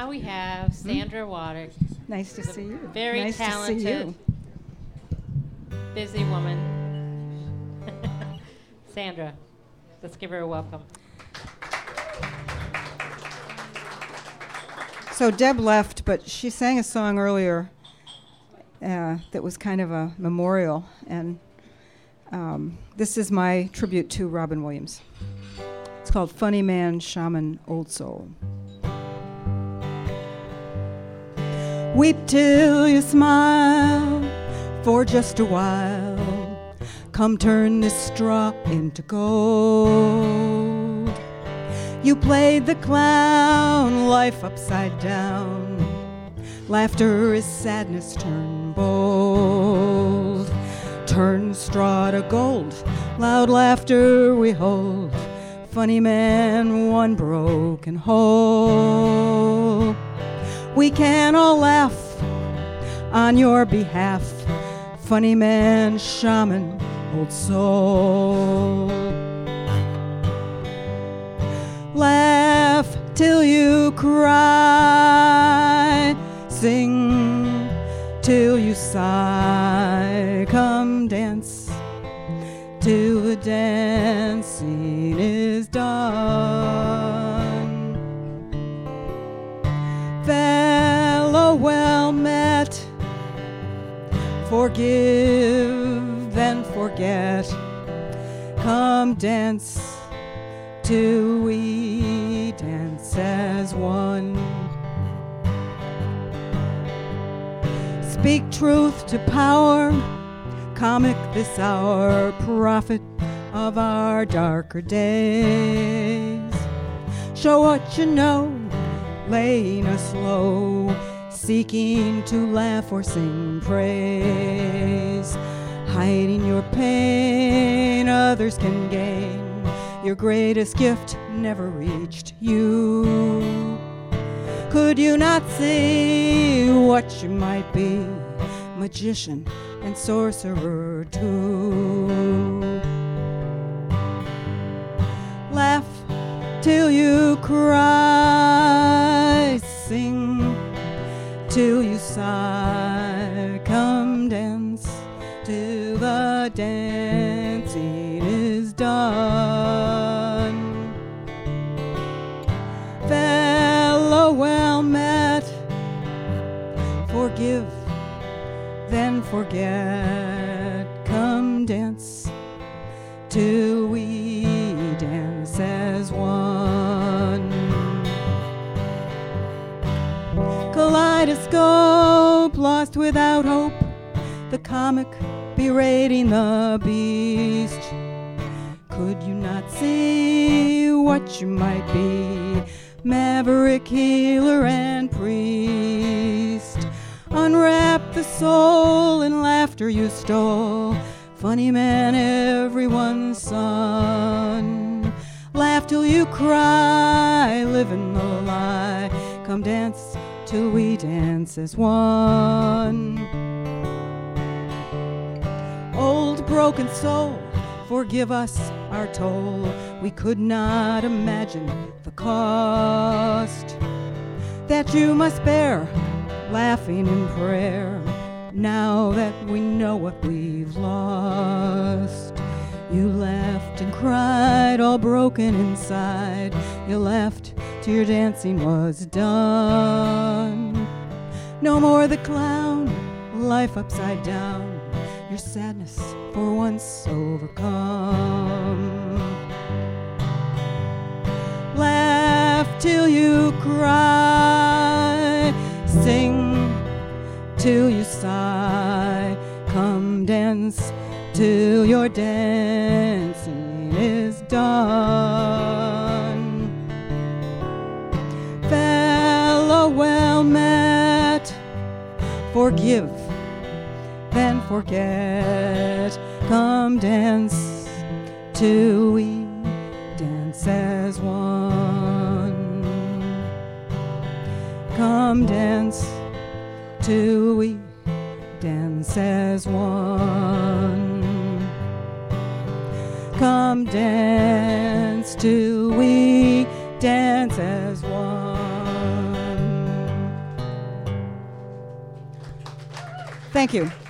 now we have Sandra Waddick. Nice to see you. Very nice talented, to see you. busy woman. Sandra, let's give her a welcome. So Deb left, but she sang a song earlier that was kind of a memorial, and this is my tribute to Robin Williams. It's called Funny Man, Shaman, Old Soul. Weep till you smile for just a while. Come turn this straw into gold. You played the clown, life upside down. Laughter is sadness turned bold. Turn straw to gold, loud laughter we hold. Funny man, one broken hole. We can all laugh on your behalf. Funny man, shaman, old soul. Laugh till you cry. Sing till you sigh. Come dance till the dancing is done. Fellow well met, forgive then forget. Come dance till we dance as one. Speak truth to power, comic this hour, prophet of our darker days. Show what you know, laying us low, seeking to laugh or sing praise. Hiding your pain, others can gain. Your greatest gift never reached you. Could you not see what you might be? Magician and sorcerer too. Laugh till you cry. Sing till you sigh. Come dance till the dancing is done. Fellow well met, forgive then forget. Come dance till we dance as one. Kaleidoscope, lost without hope, the comic berating the beast. Could you not see what you might be? Maverick, healer, and priest. Unwrap the soul in laughter you stole. Funny man, everyone's son. Laugh till you cry, live in the lie. Come dance till we dance as one. Old broken soul, forgive us our toll. We could not imagine the cost that you must bear, laughing in prayer, now that we know what we've lost. You laughed and cried, all broken inside. You laughed till your dancing was done. No more the clown, life upside down. Your sadness for once overcome. Laugh till you cry. Sing till you sigh. Come dance till your dancing is done. Fellow well met, forgive then forget. Come dance till we dance as one. Come dance till we dance as one. Come dance till we dance as one. Thank you.